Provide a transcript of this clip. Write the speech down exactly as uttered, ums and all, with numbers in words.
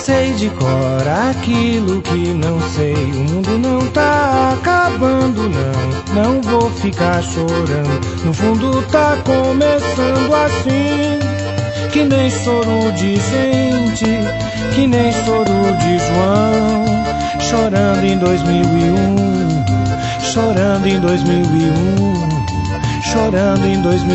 sei de cor aquilo que não sei. O mundo não tá acabando, não. Não vou ficar chorando. No fundo tá começando assim. Que nem choro de gente, que nem choro de João. Chorando em dois mil e um, chorando em dois mil e um, chorando em dois mil